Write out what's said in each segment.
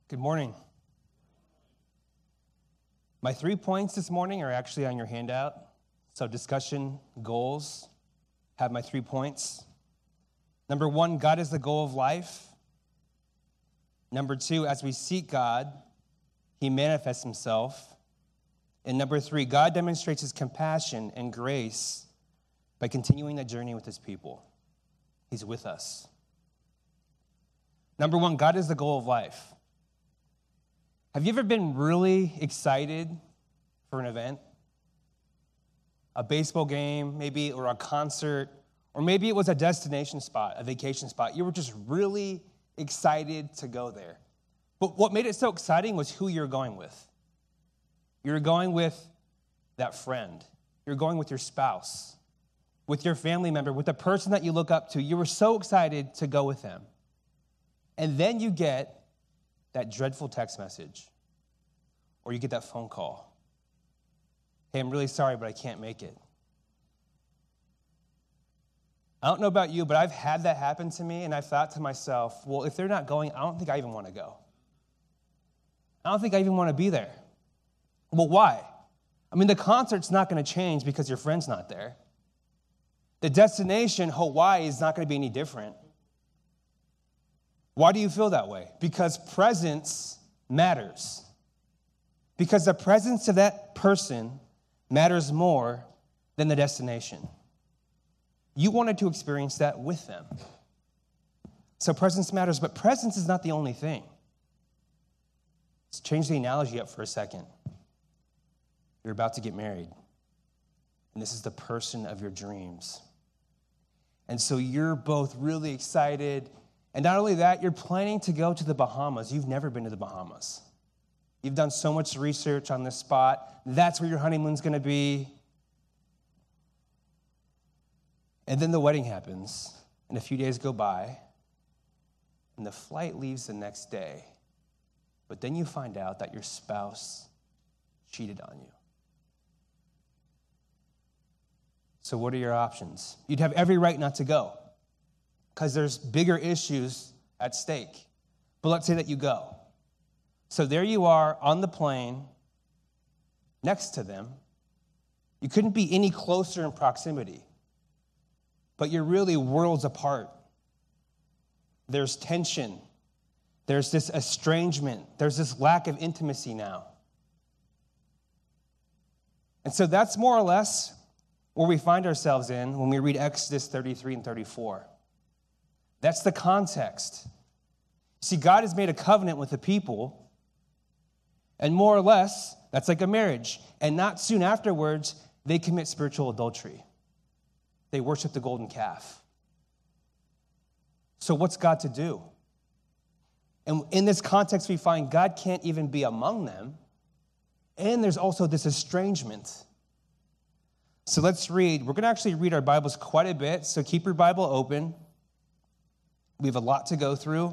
Good morning. My 3 points this morning are actually on your handout. So discussion, goals, have my 3 points. Number 1, God is the goal of life. Number 2, as we seek God, he manifests himself. And number 3, God demonstrates his compassion and grace by continuing the journey with his people. He's with us. Number 1, God is the goal of life. Have you ever been really excited for an event? A baseball game, maybe, or a concert, or maybe it was a destination spot, a vacation spot. You were just really excited to go there. But what made it so exciting was who you're going with. You're going with that friend. You're going with your spouse, with your family member, with the person that you look up to. You were so excited to go with them. And then you get that dreadful text message, or you get that phone call. Hey, I'm really sorry, but I can't make it. I don't know about you, but I've had that happen to me, and I've thought to myself, well, if they're not going, I don't think I even want to go. I don't think I even want to be there. Well, why? I mean, the concert's not going to change because your friend's not there. The destination, Hawaii, is not going to be any different. Why do you feel that way? Because presence matters. Because the presence of that person matters more than the destination. You wanted to experience that with them. So presence matters, but presence is not the only thing. Let's change the analogy up for a second. You're about to get married, and this is the person of your dreams. And so you're both really excited. And not only that, you're planning to go to the Bahamas. You've never been to the Bahamas. You've done so much research on this spot. That's where your honeymoon's going to be. And then the wedding happens, and a few days go by, and the flight leaves the next day. But then you find out that your spouse cheated on you. So what are your options? You'd have every right not to go, because there's bigger issues at stake. But let's say that you go. So there you are on the plane next to them. You couldn't be any closer in proximity, but you're really worlds apart. There's tension. There's this estrangement. There's this lack of intimacy now. And so that's more or less where we find ourselves in when we read Exodus 33 and 34. That's the context. See, God has made a covenant with the people, and more or less, that's like a marriage. And not soon afterwards, they commit spiritual adultery. They worship the golden calf. So what's God to do? And in this context, we find God can't even be among them, and there's also this estrangement. So let's read. We're going to actually read our Bibles quite a bit, so keep your Bible open. We have a lot to go through.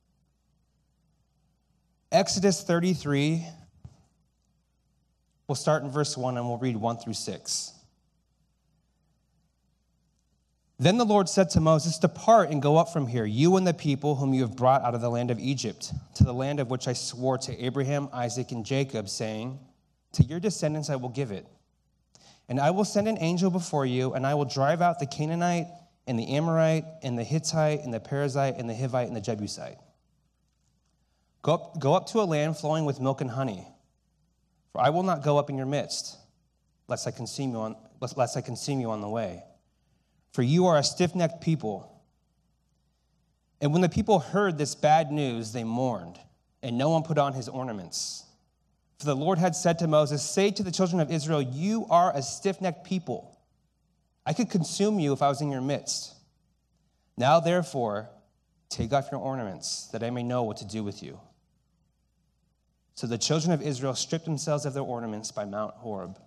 Exodus 33. We'll start in verse 1 and we'll read 1 through 6. Then the Lord said to Moses, "Depart and go up from here, you and the people whom you have brought out of the land of Egypt, to the land of which I swore to Abraham, Isaac, and Jacob, saying, to your descendants I will give it. And I will send an angel before you, and I will drive out the Canaanite, and the Amorite, and the Hittite, and the Perizzite, and the Hivite, and the Jebusite. Go up to a land flowing with milk and honey, for I will not go up in your midst, lest I consume you on the way. For you are a stiff-necked people." And when the people heard this bad news, they mourned, and no one put on his ornaments. For the Lord had said to Moses, "Say to the children of Israel, you are a stiff-necked people. I could consume you if I was in your midst. Now, therefore, take off your ornaments, that I may know what to do with you." So the children of Israel stripped themselves of their ornaments by Mount Horeb.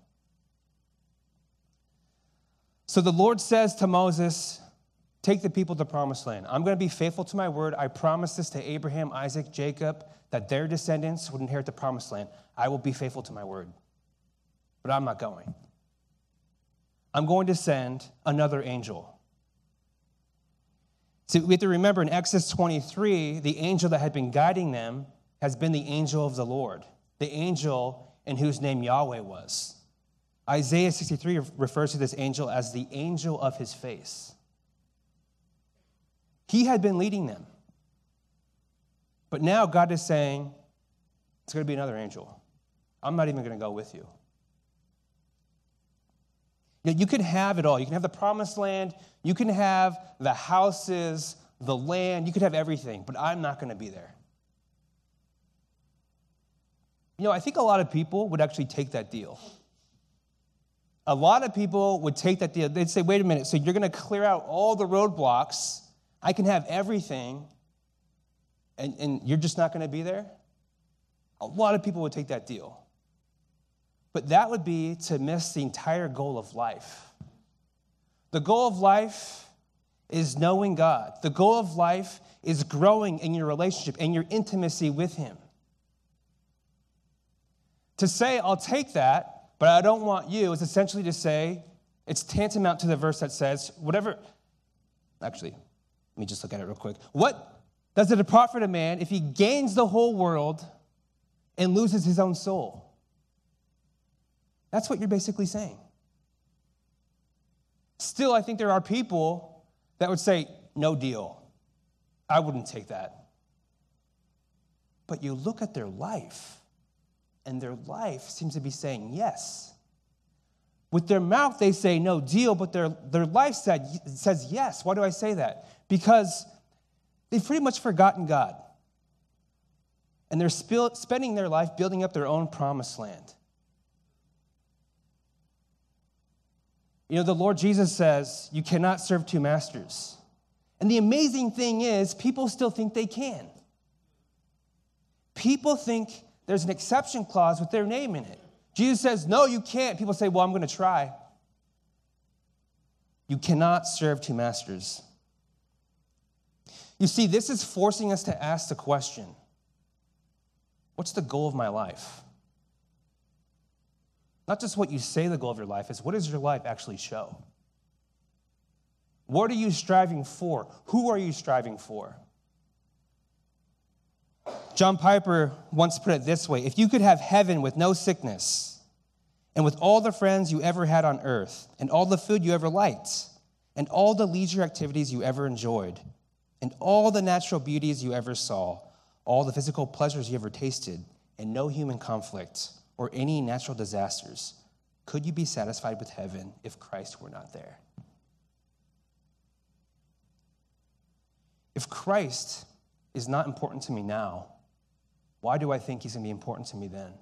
So the Lord says to Moses, take the people to the promised land. I'm going to be faithful to my word. I promised this to Abraham, Isaac, Jacob, that their descendants would inherit the promised land. I will be faithful to my word. But I'm not going. I'm going to send another angel. So we have to remember in Exodus 23, the angel that had been guiding them has been the angel of the Lord, the angel in whose name Yahweh was. Isaiah 63 refers to this angel as the angel of his face. He had been leading them. But now God is saying, it's going to be another angel. I'm not even going to go with you. You can have it all. You can have the promised land. You can have the houses, the land. You could have everything, but I'm not going to be there. I think a lot of people would actually take that deal. A lot of people would take that deal. They'd say, wait a minute, so you're going to clear out all the roadblocks. I can have everything, and you're just not going to be there? A lot of people would take that deal. But that would be to miss the entire goal of life. The goal of life is knowing God. The goal of life is growing in your relationship and your intimacy with him. To say, I'll take that, but I don't want you, is essentially to say, it's tantamount to the verse that says, actually, let me just look at it real quick. What does it profit a man if he gains the whole world and loses his own soul? That's what you're basically saying. Still, I think there are people that would say, no deal. I wouldn't take that. But you look at their life, and their life seems to be saying yes. With their mouth, they say no deal, but their life says yes. Why do I say that? Because they've pretty much forgotten God. And they're spending their life building up their own promised land. The Lord Jesus says, you cannot serve two masters. And the amazing thing is, people still think they can. People think there's an exception clause with their name in it. Jesus says, no, you can't. People say, well, I'm going to try. You cannot serve two masters. You see, this is forcing us to ask the question, what's the goal of my life? Not just what you say the goal of your life is, what does your life actually show? What are you striving for? Who are you striving for? John Piper once put it this way: if you could have heaven with no sickness, and with all the friends you ever had on earth, and all the food you ever liked, and all the leisure activities you ever enjoyed, and all the natural beauties you ever saw, all the physical pleasures you ever tasted, and no human conflict or any natural disasters, could you be satisfied with heaven if Christ were not there? If Christ is not important to me now, why do I think he's going to be important to me then?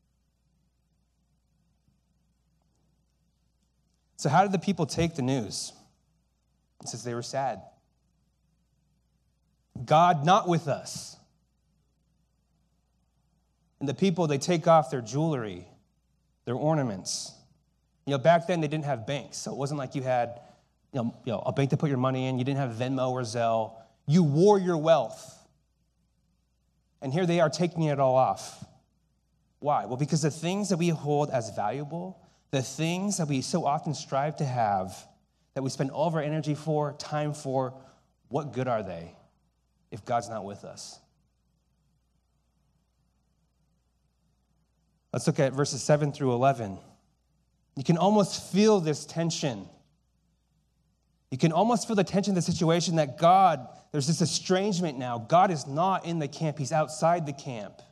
So how did the people take the news? It says they were sad. God not with us. And the people, they take off their jewelry, their ornaments. Back then they didn't have banks, so it wasn't like you had a bank to put your money in. You didn't have Venmo or Zelle. You wore your wealth. And here they are taking it all off. Why? Well, because the things that we hold as valuable, the things that we so often strive to have, that we spend all of our energy for, time for, what good are they if God's not with us? Let's look at verses 7 through 11. You can almost feel this tension. You can almost feel the tension of the situation that God, there's this estrangement now. God is not in the camp. He's outside the camp.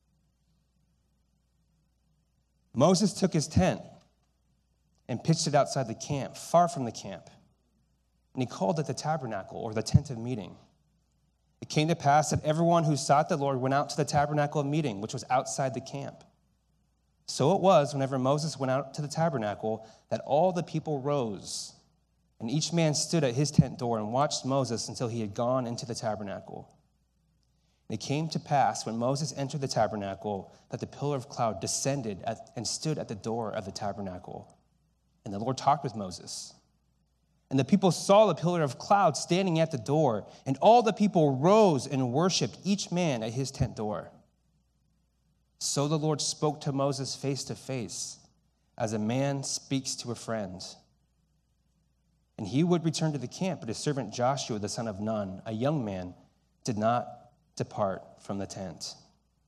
Moses took his tent and pitched it outside the camp, far from the camp. And he called it the tabernacle, or the tent of meeting. It came to pass that everyone who sought the Lord went out to the tabernacle of meeting, which was outside the camp. So it was, whenever Moses went out to the tabernacle, that all the people rose, and each man stood at his tent door and watched Moses until he had gone into the tabernacle. And it came to pass, when Moses entered the tabernacle, that the pillar of cloud descended and stood at the door of the tabernacle. And the Lord talked with Moses. And the people saw the pillar of cloud standing at the door, and all the people rose and worshiped, each man at his tent door. So the Lord spoke to Moses face to face, as a man speaks to a friend. And he would return to the camp, but his servant Joshua, the son of Nun, a young man, did not depart from the tent.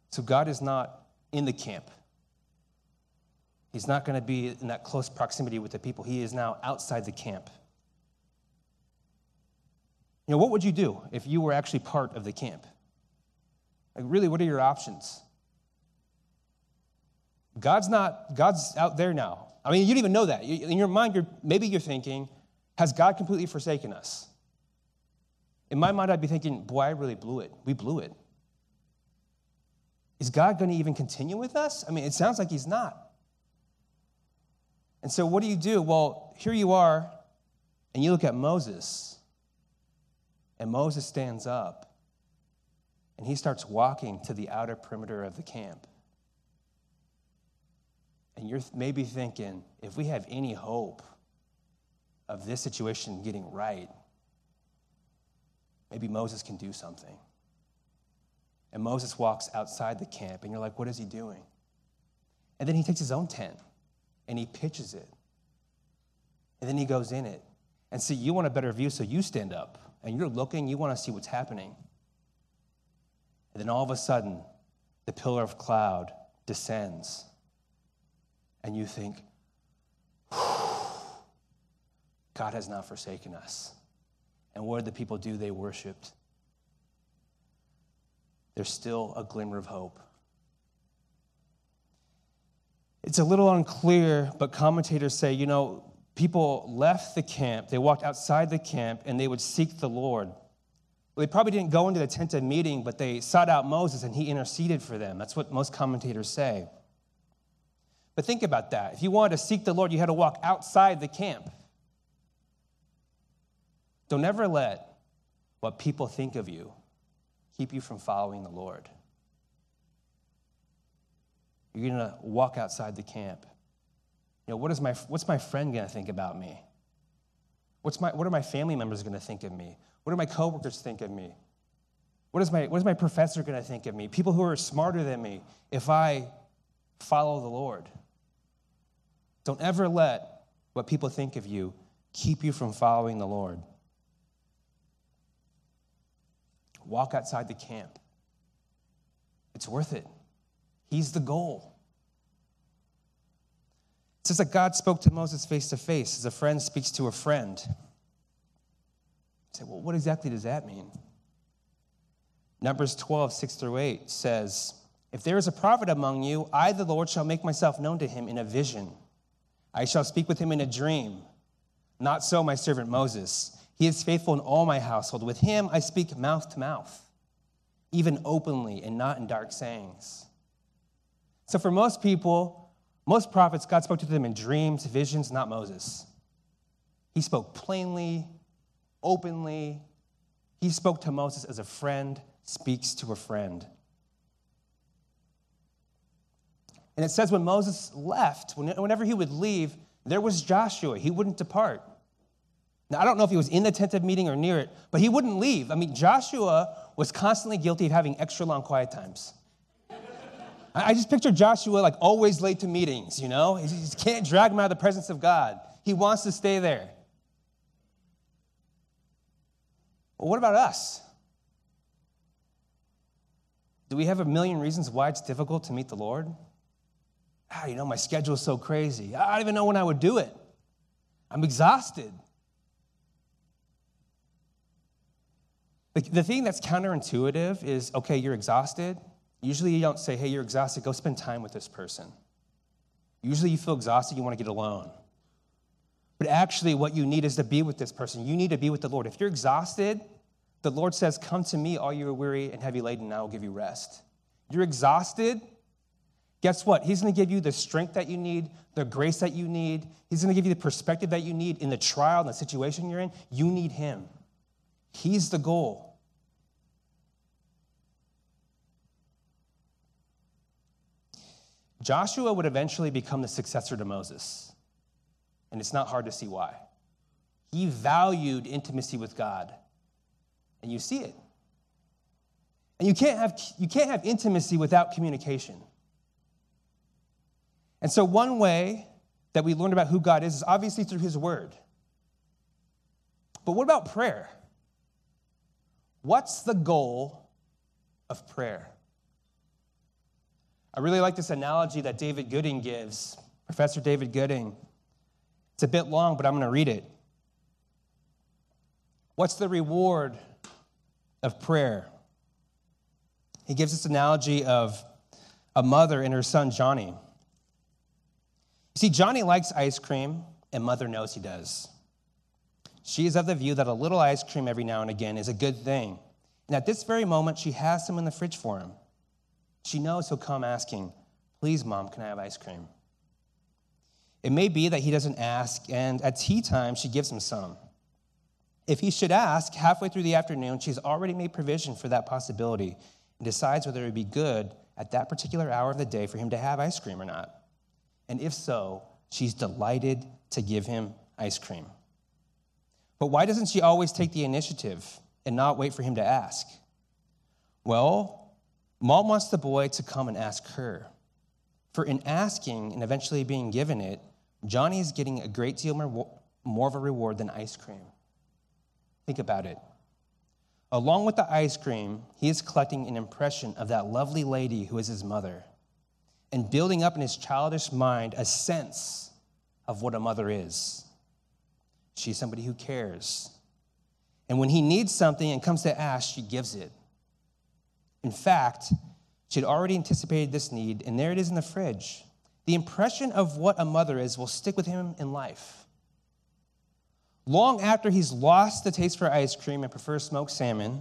So God is not in the camp. He's not going to be in that close proximity with the people. He is now outside the camp. You know, what would you do if you were actually part of the camp? Like, really, what are your options? God's out there now. I mean, you don't even know that. In your mind, maybe you're thinking, has God completely forsaken us? In my mind, I'd be thinking, boy, I really blew it. We blew it. Is God going to even continue with us? I mean, it sounds like he's not. And so what do? Well, here you are, and you look at Moses, and Moses stands up, and he starts walking to the outer perimeter of the camp. And you're maybe thinking, if we have any hope of this situation getting right, maybe Moses can do something. And Moses walks outside the camp, and you're like, what is he doing? And then he takes his own tent, and he pitches it. And then he goes in it. And see, you want a better view, so you stand up, and you're looking, you want to see what's happening. And then all of a sudden, the pillar of cloud descends, and you think, God has not forsaken us. And what did the people do? They worshiped. There's still a glimmer of hope. It's a little unclear, but commentators say, people left the camp, they walked outside the camp, and they would seek the Lord. Well, they probably didn't go into the tent of meeting, but they sought out Moses, and he interceded for them. That's what most commentators say. But think about that. If you wanted to seek the Lord, you had to walk outside the camp. Don't ever let what people think of you keep you from following the Lord. You're going to walk outside the camp. What's my friend going to think about me? What are my family members going to think of me? What do my coworkers think of me? What is my professor going to think of me? People who are smarter than me if I follow the Lord. Don't ever let what people think of you keep you from following the Lord. Walk outside the camp. It's worth it. He's the goal. It says that God spoke to Moses face to face as a friend speaks to a friend. You say, well, what exactly does that mean? Numbers 12, 6-8 says, if there is a prophet among you, I, the Lord, shall make myself known to him in a vision. I shall speak with him in a dream. Not so my servant Moses. He is faithful in all my household. With him I speak mouth to mouth, even openly and not in dark sayings. So for most people, most prophets, God spoke to them in dreams, visions, not Moses. He spoke plainly, openly. He spoke to Moses as a friend speaks to a friend. And it says when Moses left, whenever he would leave, there was Joshua. He wouldn't depart. Now, I don't know if he was in the tent of meeting or near it, but he wouldn't leave. I mean, Joshua was constantly guilty of having extra long quiet times. I just picture Joshua like always late to meetings, He just can't drag him out of the presence of God. He wants to stay there. Well, what about us? Do we have a million reasons why it's difficult to meet the Lord? My schedule is so crazy. I don't even know when I would do it. I'm exhausted. The thing that's counterintuitive is, okay, you're exhausted. Usually you don't say, hey, you're exhausted, go spend time with this person. Usually you feel exhausted, you want to get alone. But actually what you need is to be with this person. You need to be with the Lord. If you're exhausted, the Lord says, come to me, all you are weary and heavy laden, and I will give you rest. You're exhausted, guess what? He's going to give you the strength that you need, the grace that you need. He's going to give you the perspective that you need in the trial and the situation you're in. You need him. He's the goal. Joshua would eventually become the successor to Moses. And it's not hard to see why. He valued intimacy with God. And you see it. And you can't have intimacy without communication. And so one way that we learn about who God is obviously through his word. But what about prayer? What's the goal of prayer? I really like this analogy that David Gooding gives, Professor David Gooding. It's a bit long, but I'm going to read it. What's the reward of prayer? He gives this analogy of a mother and her son, Johnny. You see, Johnny likes ice cream, and mother knows he does. She is of the view that a little ice cream every now and again is a good thing. And at this very moment, she has some in the fridge for him. She knows he'll come asking, "Please, Mom, can I have ice cream?" It may be that he doesn't ask, and at tea time, she gives him some. If he should ask, halfway through the afternoon, she's already made provision for that possibility and decides whether it would be good at that particular hour of the day for him to have ice cream or not. And if so, she's delighted to give him ice cream. But why doesn't she always take the initiative and not wait for him to ask? Well, Mom wants the boy to come and ask her. For in asking and eventually being given it, Johnny is getting a great deal more of a reward than ice cream. Think about it. Along with the ice cream, he is collecting an impression of that lovely lady who is his mother and building up in his childish mind a sense of what a mother is. She's somebody who cares. And when he needs something and comes to ask, she gives it. In fact, she had already anticipated this need, and there it is in the fridge. The impression of what a mother is will stick with him in life. Long after he's lost the taste for ice cream and prefers smoked salmon,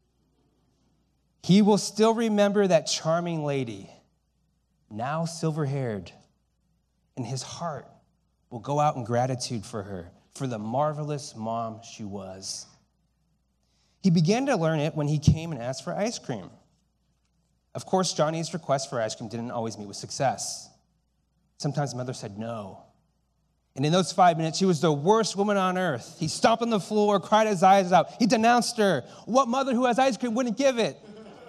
he will still remember that charming lady, now silver-haired, and his heart will go out in gratitude for her, for the marvelous mom she was. He began to learn it when he came and asked for ice cream. Of course, Johnny's request for ice cream didn't always meet with success. Sometimes mother said no. And in those 5 minutes, she was the worst woman on earth. He stomped on the floor, cried his eyes out. He denounced her. What mother who has ice cream wouldn't give it?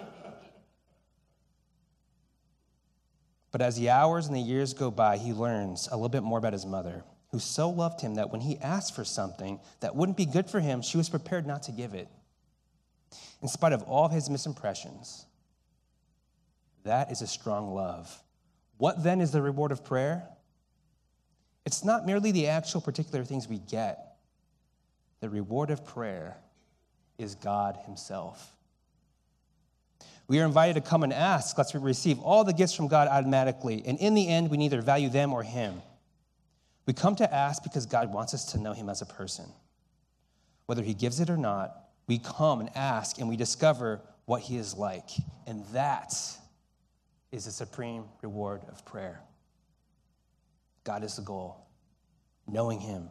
But as the hours and the years go by, he learns a little bit more about his mother, who so loved him that when he asked for something that wouldn't be good for him, she was prepared not to give it. In spite of all his misimpressions, that is a strong love. What then is the reward of prayer? It's not merely the actual particular things we get. The reward of prayer is God himself. We are invited to come and ask, lest we receive all the gifts from God automatically, and in the end, we neither value them or him. We come to ask because God wants us to know him as a person. Whether he gives it or not, we come and ask, and we discover what he is like. And that is the supreme reward of prayer. God is the goal, knowing him.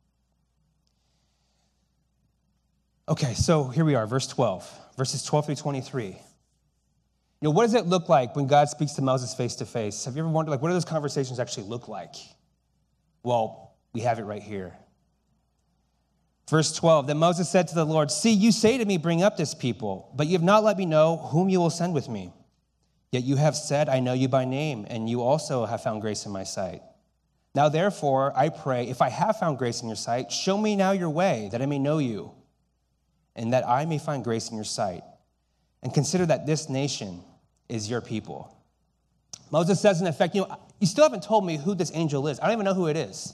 Okay, so here we are, verse 12, verses 12 through 23. You know, what does it look like when God speaks to Moses face to face? Have you ever wondered, what do those conversations actually look like? Well, we have it right here. Verse 12, then Moses said to the Lord, "See, you say to me, bring up this people, but you have not let me know whom you will send with me. Yet you have said, I know you by name, and you also have found grace in my sight. Now, therefore, I pray, if I have found grace in your sight, show me now your way, that I may know you, and that I may find grace in your sight. And consider that this nation is your people." Moses says, in effect, you still haven't told me who this angel is. I don't even know who it is.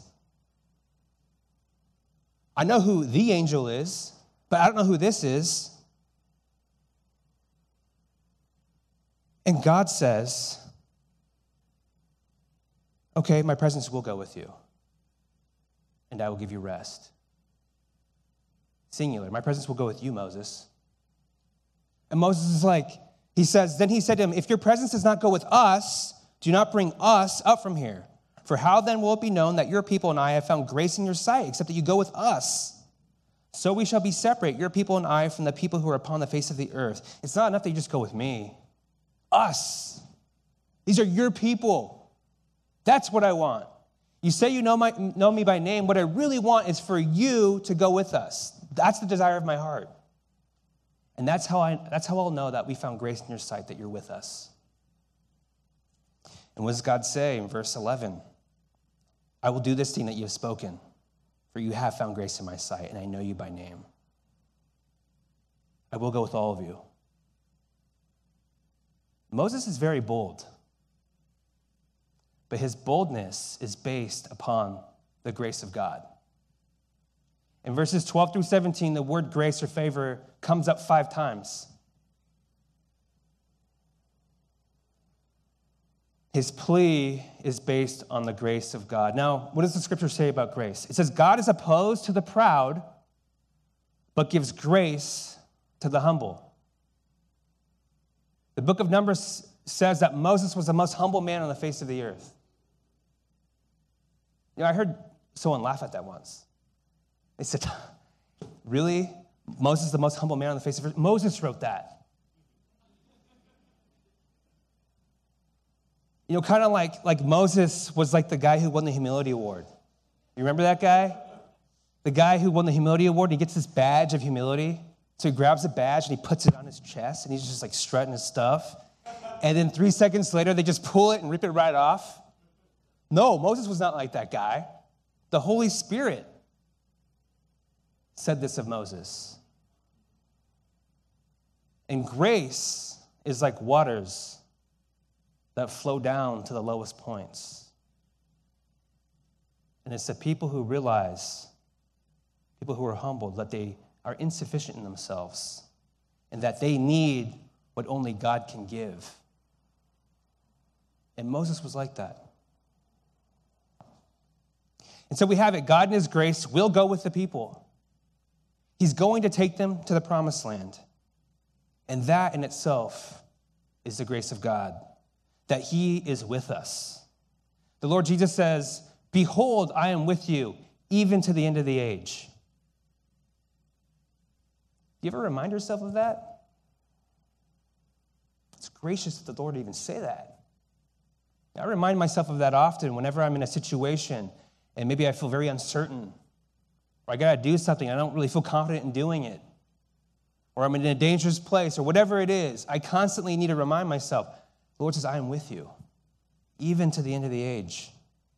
I know who the angel is, but I don't know who this is. And God says, okay, my presence will go with you, and I will give you rest. Singular, my presence will go with you, Moses. And Moses is like, then he said to him, if your presence does not go with us, do not bring us up from here. For how then will it be known that your people and I have found grace in your sight, except that you go with us? So we shall be separate, your people and I, from the people who are upon the face of the earth. It's not enough that you just go with me. Us. These are your people. That's what I want. You say you know me by name. What I really want is for you to go with us. That's the desire of my heart. And that's how I'll know that we found grace in your sight, that you're with us. And what does God say in verse 11? I will do this thing that you have spoken, for you have found grace in my sight, and I know you by name. I will go with all of you. Moses is very bold. but his boldness is based upon the grace of God. In verses 12 through 17, the word grace or favor comes up 5 times. His plea is based on the grace of God. Now, what does the scripture say about grace? It says, God is opposed to the proud, but gives grace to the humble. The book of Numbers says that Moses was the most humble man on the face of the earth. I heard someone laugh at that once. They said, really? Moses is the most humble man on the face of the earth? Moses wrote that. Kind of like Moses was like the guy who won the humility award. You remember that guy? The guy who won the humility award, and he gets this badge of humility. So he grabs the badge and he puts it on his chest, and he's just like strutting his stuff. And then 3 seconds later, they just pull it and rip it right off. No, Moses was not like that guy. The Holy Spirit said this of Moses. And grace is like waters that flow down to the lowest points. And it's the people who realize, people who are humbled, that they are insufficient in themselves and that they need what only God can give. And Moses was like that. And so we have it. God in his grace will go with the people. He's going to take them to the promised land. And that in itself is the grace of God, that he is with us. The Lord Jesus says, behold, I am with you even to the end of the age. Do you ever remind yourself of that? It's gracious that the Lord even say that. I remind myself of that often whenever I'm in a situation and maybe I feel very uncertain, or I got to do something, I don't really feel confident in doing it, or I'm in a dangerous place, or whatever it is. I constantly need to remind myself, the Lord says, I am with you, even to the end of the age.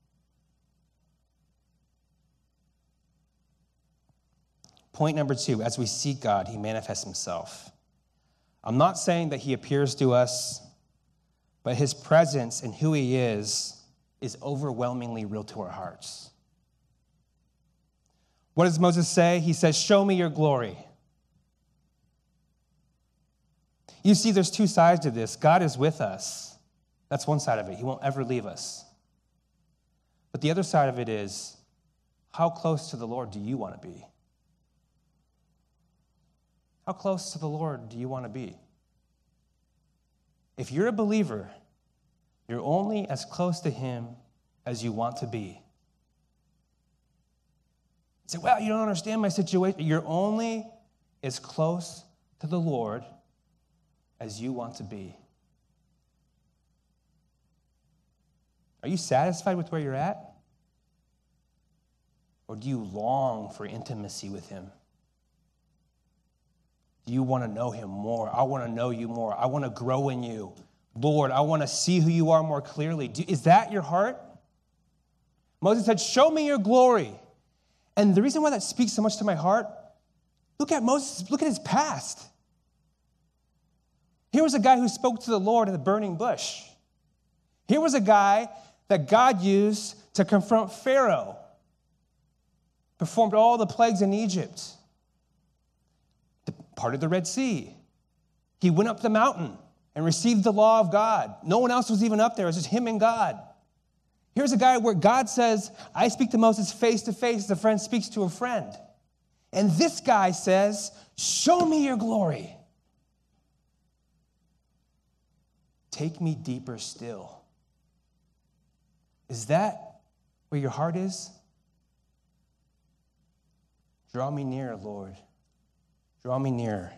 Point number 2, as we seek God, he manifests himself. I'm not saying that he appears to us, but his presence and who he is overwhelmingly real to our hearts. What does Moses say? He says, show me your glory. You see, there's 2 sides to this. God is with us. That's one side of it. He won't ever leave us. But the other side of it is, how close to the Lord do you want to be? How close to the Lord do you want to be? If you're a believer, you're only as close to him as you want to be. You say, well, you don't understand my situation. You're only as close to the Lord as you want to be. Are you satisfied with where you're at? Or do you long for intimacy with him? Do you want to know him more? I want to know you more. I want to grow in you. Lord, I want to see who you are more clearly. Is that your heart? Moses said, show me your glory. And the reason why that speaks so much to my heart, look at Moses, look at his past. Here was a guy who spoke to the Lord in the burning bush. Here was a guy that God used to confront Pharaoh, performed all the plagues in Egypt, parted the Red Sea. He went up the mountain and received the law of God. No one else was even up there. It was just him and God. Here's a guy where God says, I speak to Moses face to face as a friend speaks to a friend. And this guy says, show me your glory. Take me deeper still. Is that where your heart is? Draw me near, Lord. Draw me near.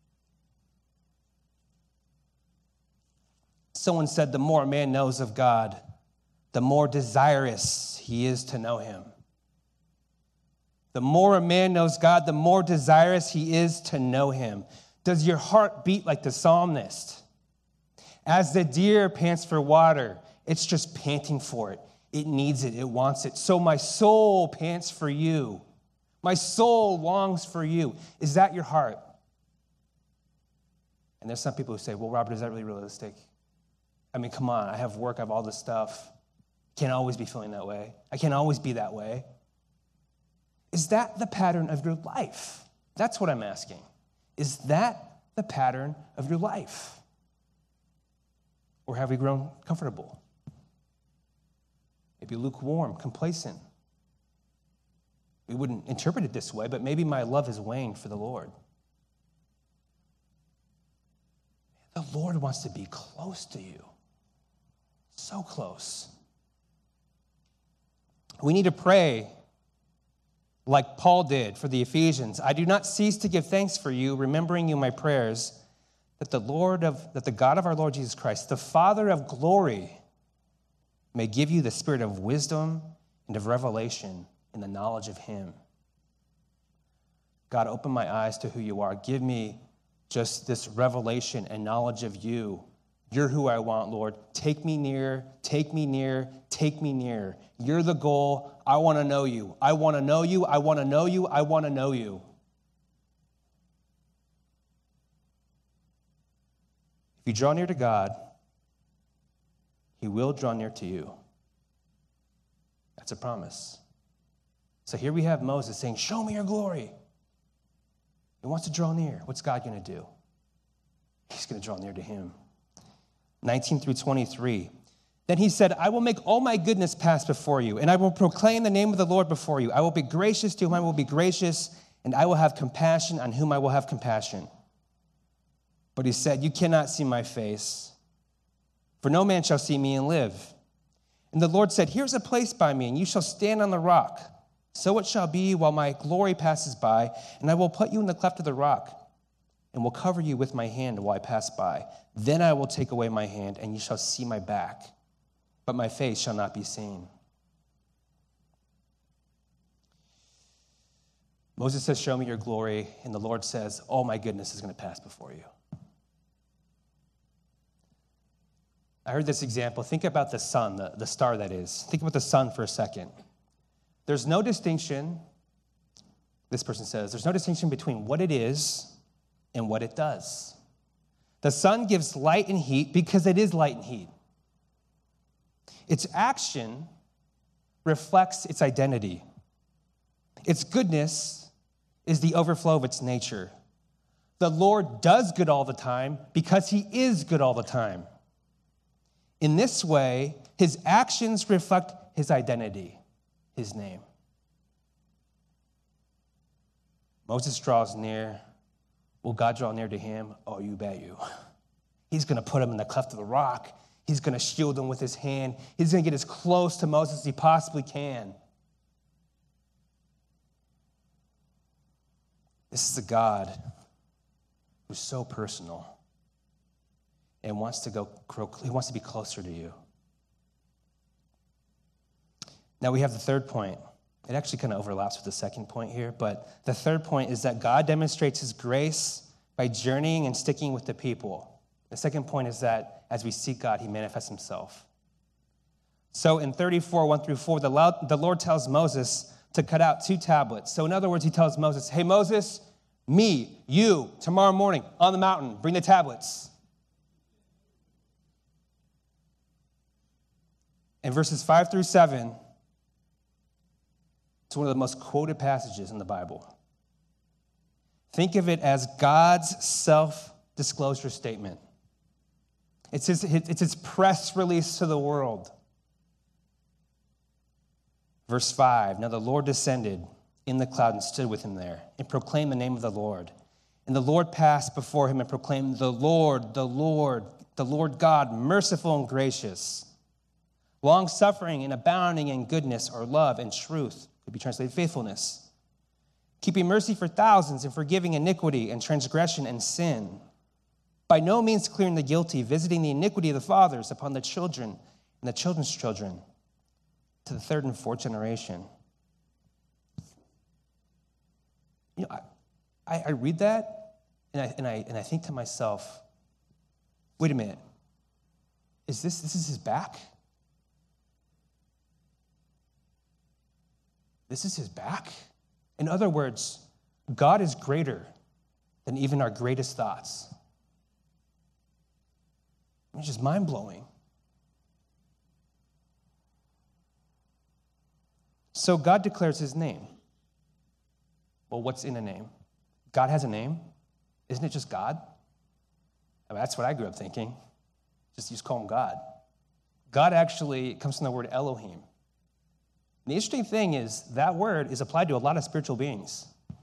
Someone said, the more a man knows of God, the more desirous he is to know him. The more a man knows God, the more desirous he is to know him. Does your heart beat like the psalmist? As the deer pants for water, it's just panting for it. It needs it. It wants it. So my soul pants for you. My soul longs for you. Is that your heart? And there's some people who say, well, Robert, is that really realistic? I mean, come on. I have work. I have all this stuff. can't always be feeling that way. I can't always be that way. Is that the pattern of your life? That's what I'm asking. Is that the pattern of your life? Or have we grown comfortable? Maybe lukewarm, complacent. We wouldn't interpret it this way, but maybe my love has waned for the Lord. The Lord wants to be close to you. So close. We need to pray like Paul did for the Ephesians. I do not cease to give thanks for you, remembering you in my prayers, that the God of our Lord Jesus Christ, the Father of glory, may give you the spirit of wisdom and of revelation in the knowledge of him. God, open my eyes to who you are. Give me just this revelation and knowledge of you. You're who I want, Lord. Take me near, take me near, take me near. You're the goal. I want to know you. I want to know you. I want to know you. I want to know you. If you draw near to God, he will draw near to you. That's a promise. So here we have Moses saying, show me your glory. He wants to draw near. What's God going to do? He's going to draw near to him. 19 through 23. Then he said, I will make all my goodness pass before you, and I will proclaim the name of the Lord before you. I will be gracious to whom I will be gracious, and I will have compassion on whom I will have compassion. But he said, you cannot see my face, for no man shall see me and live. And the Lord said, here's a place by me, and you shall stand on the rock. So it shall be while my glory passes by, and I will put you in the cleft of the rock, and will cover you with my hand while I pass by. Then I will take away my hand, and you shall see my back, but my face shall not be seen. Moses says, show me your glory, and the Lord says, all my goodness is going to pass before you. I heard this example. Think about the sun, the star that is. Think about the sun for a second. There's no distinction, this person says, there's no distinction between what it is and what it does. The sun gives light and heat because it is light and heat. Its action reflects its identity. Its goodness is the overflow of its nature. The Lord does good all the time because he is good all the time. In this way, his actions reflect his identity, his name. Moses draws near. Will God draw near to him? Oh, you bet you. He's going to put him in the cleft of the rock. He's going to shield him with his hand. He's going to get as close to Moses as he possibly can. This is a God who's so personal and wants to be closer to you. Now we have the third point. It actually kind of overlaps with the second point here, but the third point is that God demonstrates his grace by journeying and sticking with the people. The second point is that as we seek God, he manifests himself. So in 34, 1 through 4, the Lord tells Moses to cut out 2 tablets. So in other words, he tells Moses, hey, Moses, you, tomorrow morning on the mountain, bring the tablets. In verses 5 through 7, it's one of the most quoted passages in the Bible. Think of it as God's self-disclosure statement. It's his press release to the world. Verse 5, now the Lord descended in the cloud and stood with him there and proclaimed the name of the Lord. And the Lord passed before him and proclaimed, the Lord God, merciful and gracious, long-suffering and abounding in goodness or love and truth. Could be translated faithfulness. Keeping mercy for thousands and forgiving iniquity and transgression and sin. By no means clearing the guilty, visiting the iniquity of the fathers upon the children and the children's children to the 3rd and 4th generation. You know, I read that and I think to myself, wait a minute, this is his back? This is his back? In other words, God is greater than even our greatest thoughts. It's just mind-blowing. So God declares his name. Well, what's in a name? God has a name. Isn't it just God? I mean, that's what I grew up thinking. Just call him God. God actually comes from the word Elohim. And the interesting thing is that word is applied to a lot of spiritual beings.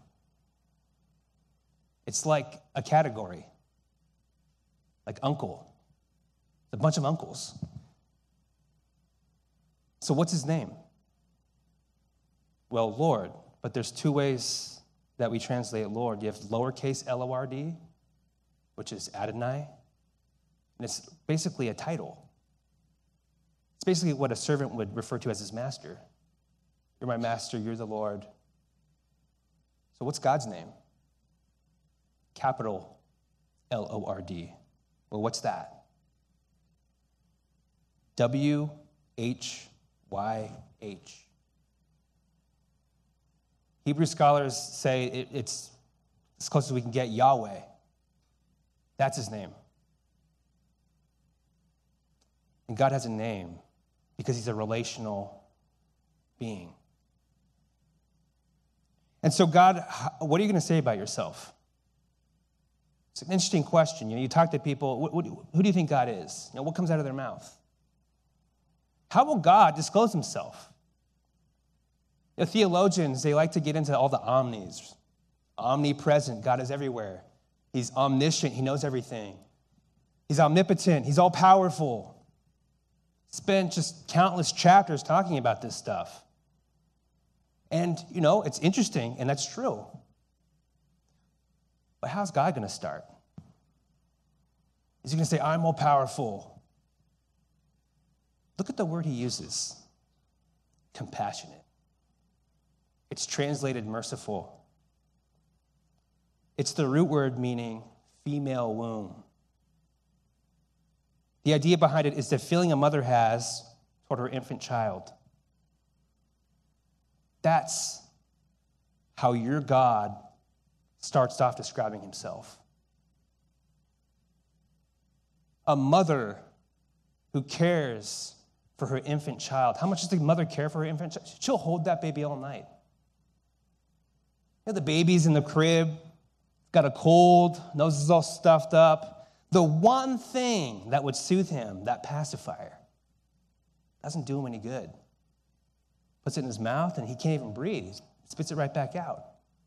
It's like a category, like uncle. It's a bunch of uncles. So what's his name? Well, Lord. But there's two ways that we translate Lord. You have lowercase L-O-R-D, which is Adonai. And it's basically a title. It's basically what a servant would refer to as his master. You're my master, you're the Lord. So what's God's name? Capital L-O-R-D. Well, what's that? W-H-Y-H. Hebrew scholars say it's as close as we can get Yahweh. That's his name. And God has a name because he's a relational being. And so God, what are you going to say about yourself? It's an interesting question. You talk to people, who do you think God is? What comes out of their mouth? How will God disclose himself? The theologians, they like to get into all the omnis. Omnipresent, God is everywhere. He's omniscient, he knows everything. He's omnipotent, he's all-powerful. Spent just countless chapters talking about this stuff. And, it's interesting, and that's true. But how's God going to start? Is he going to say, I'm all-powerful? Look at the word he uses. Compassionate. It's translated merciful. It's the root word meaning female womb. The idea behind it is the feeling a mother has toward her infant child. That's how your God starts off describing himself. A mother who cares for her infant child. How much does the mother care for her infant child? She'll hold that baby all night. The baby's in the crib, got a cold, nose is all stuffed up. The one thing that would soothe him, that pacifier, doesn't do him any good. Puts it in his mouth and he can't even breathe. He spits it right back out.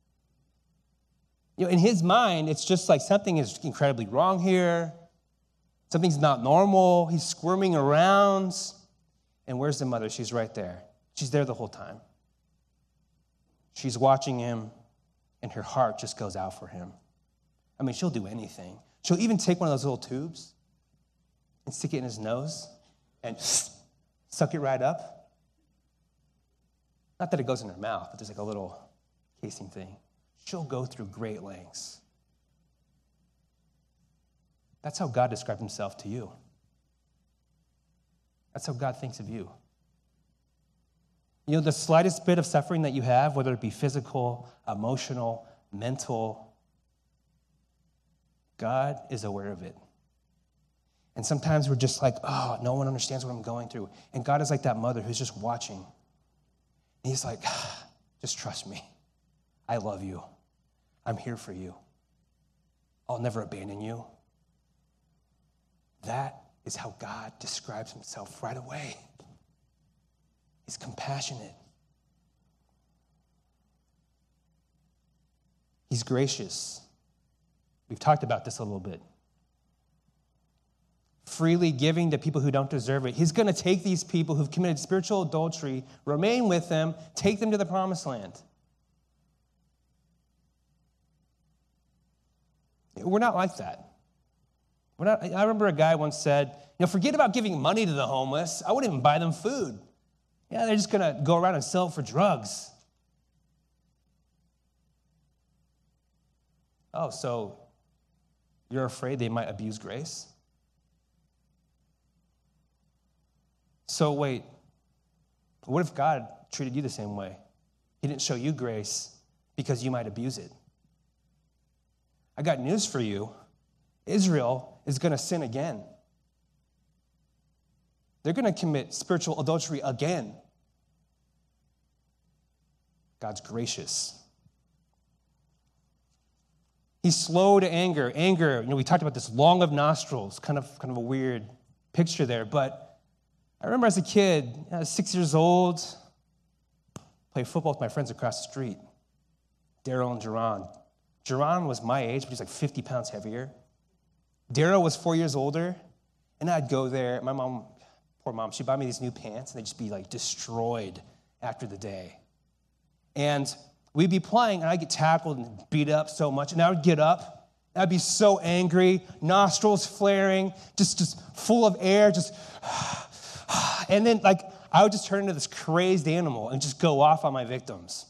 In his mind, it's just like something is incredibly wrong here. Something's not normal. He's squirming around. And where's the mother? She's right there. She's there the whole time. She's watching him. And her heart just goes out for him. I mean, she'll do anything. She'll even take one of those little tubes and stick it in his nose and suck it right up. Not that it goes in her mouth, but there's like a little casing thing. She'll go through great lengths. That's how God described himself to you. That's how God thinks of you. The slightest bit of suffering that you have, whether it be physical, emotional, mental, God is aware of it. And sometimes we're just like, oh, no one understands what I'm going through. And God is like that mother who's just watching. And he's like, just trust me. I love you. I'm here for you. I'll never abandon you. That is how God describes himself right away. He's compassionate. He's gracious. We've talked about this a little bit. Freely giving to people who don't deserve it. He's going to take these people who've committed spiritual adultery, remain with them, take them to the promised land. We're not like that. I remember a guy once said, forget about giving money to the homeless. I wouldn't even buy them food. Yeah, they're just going to go around and sell it for drugs. Oh, so you're afraid they might abuse grace? So wait, what if God treated you the same way? He didn't show you grace because you might abuse it. I got news for you. Israel is going to sin again. They're going to commit spiritual adultery again. God's gracious. He's slow to anger. Anger, we talked about this long of nostrils, kind of a weird picture there. But I remember as a kid, I was 6 years old, played football with my friends across the street, Daryl and Jerron. Jerron was my age, but he's like 50 pounds heavier. Daryl was 4 years older, and I'd go there. My mom, poor mom, she'd buy me these new pants, and they'd just be like destroyed after the day. And we'd be playing, and I'd get tackled and beat up so much, and I would get up, and I'd be so angry, nostrils flaring, just full of air, and then I would just turn into this crazed animal and just go off on my victims.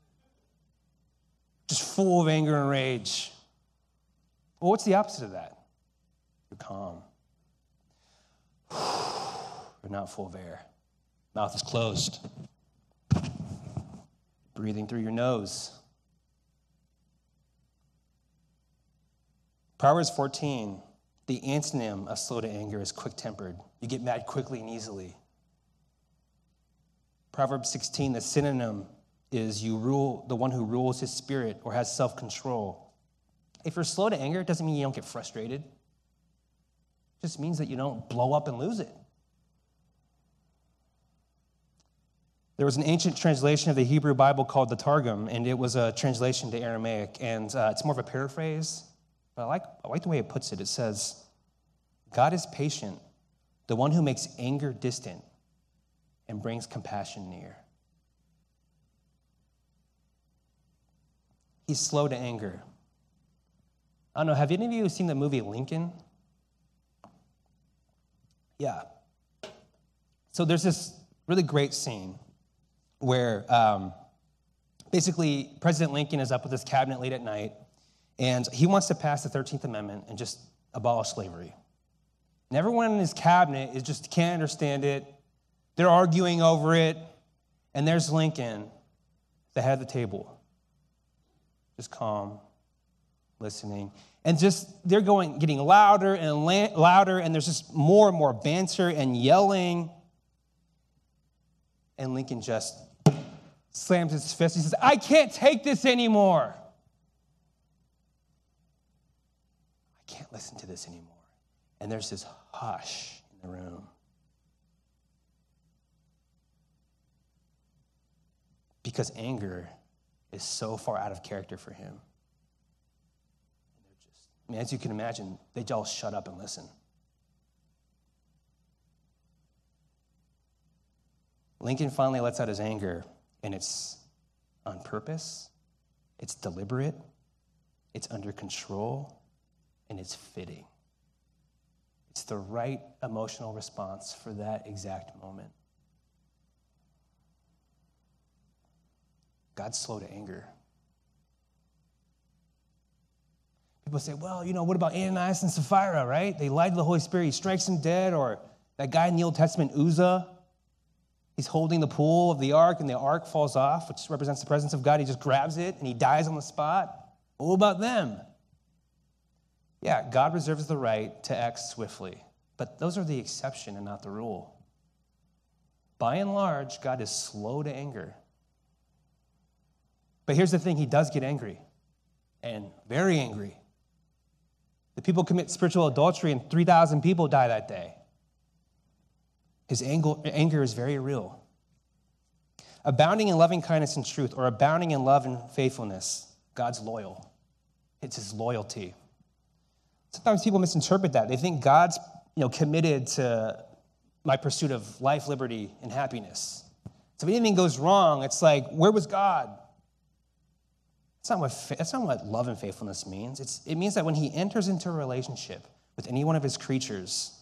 Just full of anger and rage. Well, what's the opposite of that? You're calm. You're not full of air. Mouth is closed. Breathing through your nose. Proverbs 14, the antonym of slow to anger is quick-tempered. You get mad quickly and easily. Proverbs 16, the synonym is the one who rules his spirit or has self-control. If you're slow to anger, it doesn't mean you don't get frustrated. It just means that you don't blow up and lose it. There was an ancient translation of the Hebrew Bible called the Targum, and it was a translation to Aramaic, and it's more of a paraphrase, but I like the way it puts it. It says, God is patient, the one who makes anger distant and brings compassion near. He's slow to anger. I don't know, have any of you seen the movie Lincoln? Yeah. So there's this really great scene where basically President Lincoln is up with his cabinet late at night, and he wants to pass the 13th Amendment and just abolish slavery. And everyone in his cabinet just can't understand it. They're arguing over it, and there's Lincoln, the head of the table, just calm, listening. And just they're getting louder and louder, and there's just more and more banter and yelling. And Lincoln just slams his fist. He says, I can't take this anymore. I can't listen to this anymore. And there's this hush in the room. Because anger is so far out of character for him. As you can imagine, they all shut up and listen. Lincoln finally lets out his anger, and it's on purpose, it's deliberate, it's under control, and it's fitting. It's the right emotional response for that exact moment. God's slow to anger. People say, well, what about Ananias and Sapphira, right? They lied to the Holy Spirit. He strikes them dead. Or that guy in the Old Testament, Uzzah, he's holding the pole of the ark, and the ark falls off, which represents the presence of God. He just grabs it, and he dies on the spot. What about them? Yeah, God reserves the right to act swiftly. But those are the exception and not the rule. By and large, God is slow to anger. But here's the thing, he does get angry, and very angry. The people commit spiritual adultery, and 3,000 people die that day. His anger is very real. Abounding in loving kindness and truth, or abounding in love and faithfulness, God's loyal. It's his loyalty. Sometimes people misinterpret that. They think God's committed to my pursuit of life, liberty, and happiness. So if anything goes wrong, it's like, where was God? That's not what love and faithfulness means. It means that when he enters into a relationship with any one of his creatures,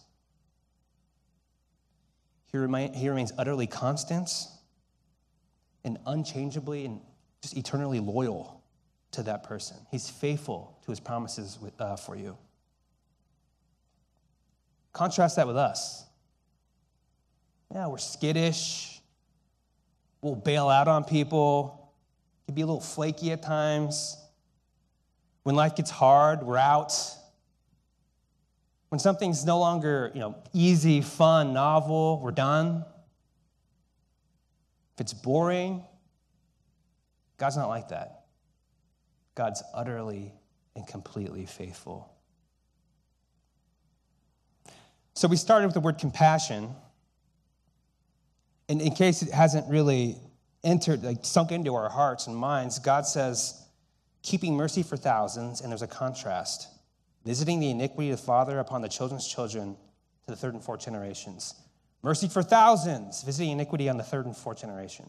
he remains utterly constant and unchangeably and just eternally loyal to that person. He's faithful to his promises for you. Contrast that with us. Yeah, we're skittish. We'll bail out on people. Can be a little flaky at times. When life gets hard, we're out. When something's no longer, easy, fun, novel, we're done. If it's boring, God's not like that. God's utterly and completely faithful. So we started with the word compassion. And in case it hasn't really sunk into our hearts and minds, God says, keeping mercy for thousands, and there's a contrast. Visiting the iniquity of the father upon the children's children to the third and fourth generations. Mercy for thousands, visiting iniquity on the third and fourth generation.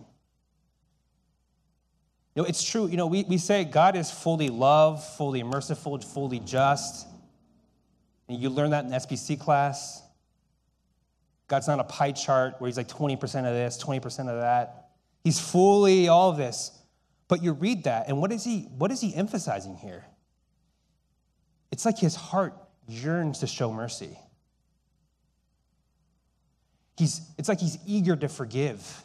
It's true. We say God is fully love, fully merciful, fully just. And you learn that in SBC class. God's not a pie chart where he's like 20% of this, 20% of that. He's fully all of this. But you read that, and what is he emphasizing here? It's like his heart yearns to show mercy. It's like he's eager to forgive.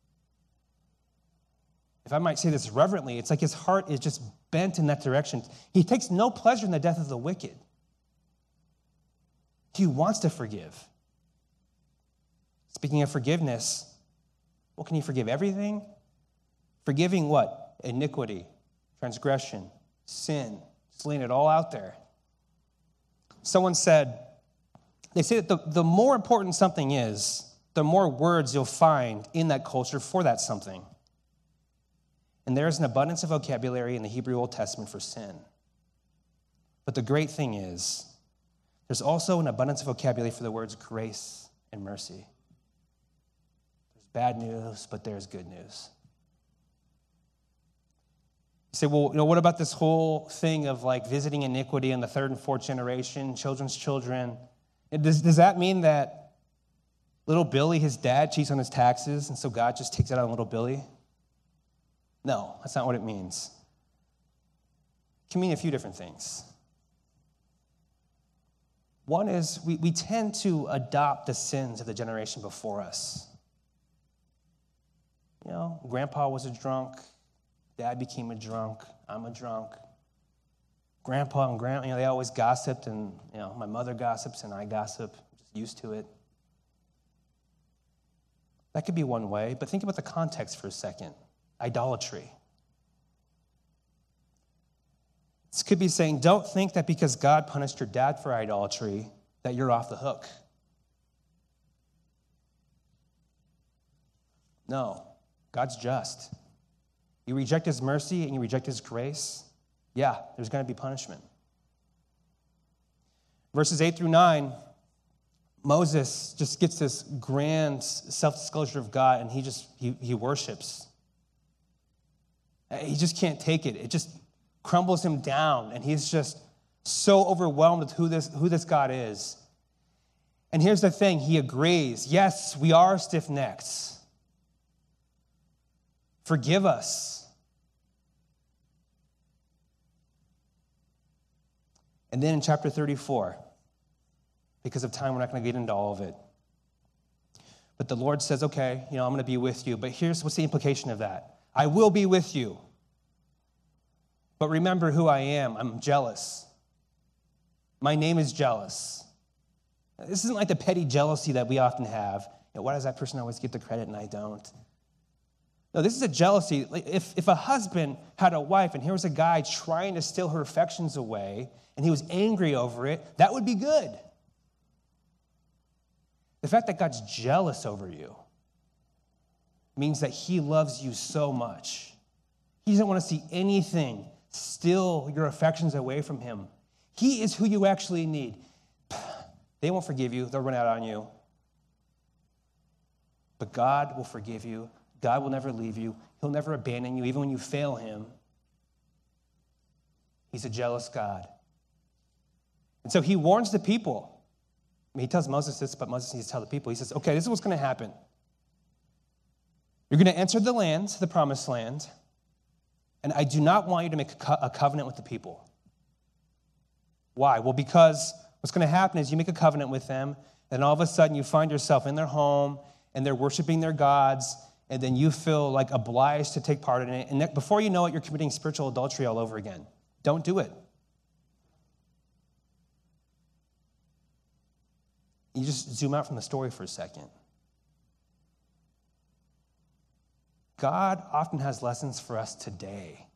If I might say this reverently, it's like his heart is just bent in that direction. He takes no pleasure in the death of the wicked. He wants to forgive. Speaking of forgiveness, well, can he forgive everything? Forgiving what? Iniquity, transgression, sin. Just laying it all out there. Someone said, they say that the more important something is, the more words you'll find in that culture for that something. And there is an abundance of vocabulary in the Hebrew Old Testament for sin. But the great thing is, there's also an abundance of vocabulary for the words grace and mercy. There's bad news, but there's good news. You say, well, what about this whole thing of like visiting iniquity in the third and fourth generation, children's children? Does that mean that little Billy, his dad, cheats on his taxes, and so God just takes it out on little Billy? No, that's not what it means. It can mean a few different things. One is we tend to adopt the sins of the generation before us. Grandpa was a drunk. Dad became a drunk. I'm a drunk. Grandpa and grandma, they always gossiped, and my mother gossips and I gossip. I'm just used to it. That could be one way, but think about the context for a second. Idolatry. This could be saying, don't think that because God punished your dad for idolatry, that you're off the hook. No, God's just. You reject his mercy and you reject his grace, yeah, there's going to be punishment. Verses 8 through 9, Moses just gets this grand self-disclosure of God, and he worships. He just can't take it. It just crumbles him down, and he's just so overwhelmed with who this God is. And here's the thing, he agrees. Yes, we are stiff-necked. Forgive us. And then in chapter 34, because of time, we're not going to get into all of it. But the Lord says, okay, I'm going to be with you. But what's the implication of that? I will be with you. But remember who I am. I'm jealous. My name is jealous. This isn't like the petty jealousy that we often have. Why does that person always get the credit and I don't? No, this is a jealousy. If a husband had a wife and here was a guy trying to steal her affections away and he was angry over it, that would be good. The fact that God's jealous over you means that he loves you so much. He doesn't want to see anything steal your affections away from him. He is who you actually need. They won't forgive you. They'll run out on you. But God will forgive you. God will never leave you. He'll never abandon you, even when you fail him. He's a jealous God. And so he warns the people. He tells Moses this, but Moses needs to tell the people. He says, okay, this is what's going to happen. You're going to enter the land, the promised land, and I do not want you to make a covenant with the people. Why? Well, because what's going to happen is you make a covenant with them, and all of a sudden you find yourself in their home, and they're worshiping their gods, and then you feel like obliged to take part in it, and before you know it, you're committing spiritual adultery all over again. Don't do it. You just zoom out from the story for a second. God often has lessons for us today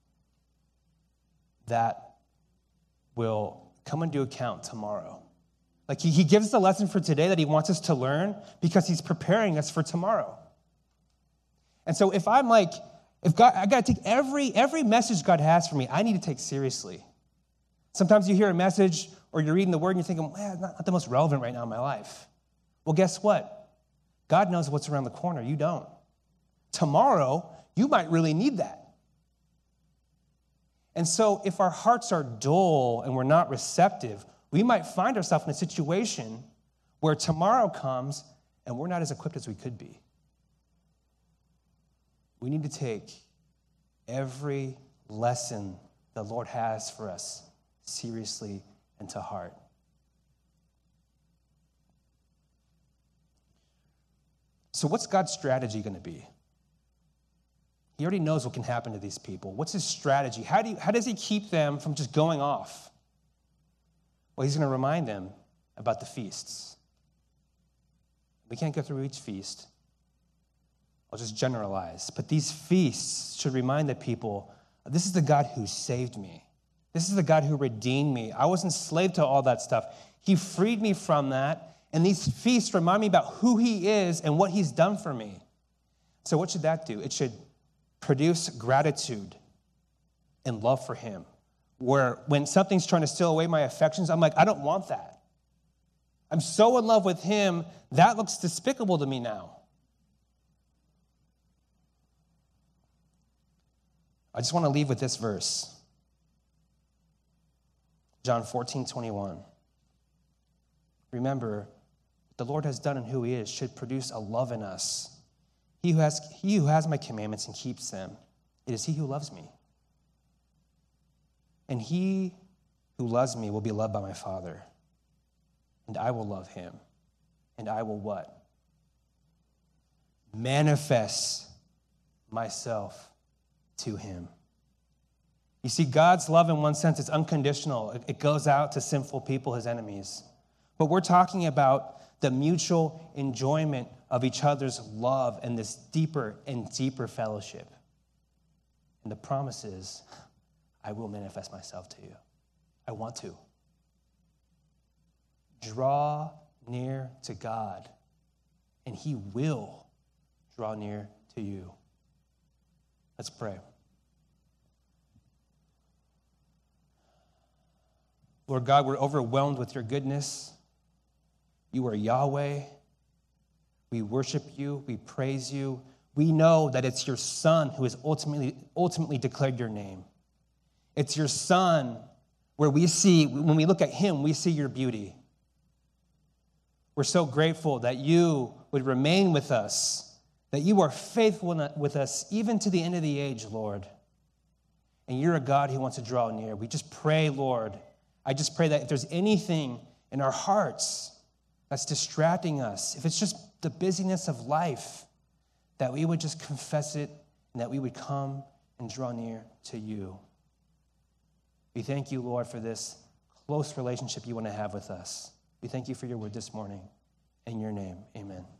that will come into account tomorrow. Like he gives us a lesson for today that he wants us to learn because he's preparing us for tomorrow. And so if God, I got to take every message God has for me, I need to take seriously. Sometimes you hear a message or you're reading the word and you're thinking, man, it's not the most relevant right now in my life. Well, guess what? God knows what's around the corner. You don't. Tomorrow, you might really need that. And so if our hearts are dull and we're not receptive, we might find ourselves in a situation where tomorrow comes and we're not as equipped as we could be. We need to take every lesson the Lord has for us seriously and to heart. So what's God's strategy going to be? He already knows what can happen to these people. What's his strategy? How does he keep them from just going off? Well, he's going to remind them about the feasts. We can't go through each feast. I'll just generalize. But these feasts should remind the people, this is the God who saved me. This is the God who redeemed me. I was enslaved to all that stuff. He freed me from that. And these feasts remind me about who he is and what he's done for me. So what should that do? It should produce gratitude and love for him. Where when something's trying to steal away my affections, I'm like, I don't want that. I'm so in love with him, that looks despicable to me now. I just want to leave with this verse. John 14:21. Remember, what the Lord has done and who he is should produce a love in us. He who has my commandments and keeps them, it is he who loves me. And he who loves me will be loved by my Father. And I will love him. And I will what? Manifest myself to him. You see, God's love in one sense is unconditional. It goes out to sinful people, his enemies. But we're talking about the mutual enjoyment of each other's love and this deeper and deeper fellowship. And the promise is, I will manifest myself to you. I want to. Draw near to God, and he will draw near to you. Let's pray. Lord God, we're overwhelmed with your goodness. You are Yahweh. We worship you. We praise you. We know that it's your Son who has ultimately declared your name. It's your Son where we see, when we look at him, we see your beauty. We're so grateful that you would remain with us, that you are faithful with us even to the end of the age, Lord. And you're a God who wants to draw near. We just pray, Lord, I just pray that if there's anything in our hearts that's distracting us, if it's just the busyness of life, that we would just confess it and that we would come and draw near to you. We thank you, Lord, for this close relationship you want to have with us. We thank you for your word this morning. In your name, amen.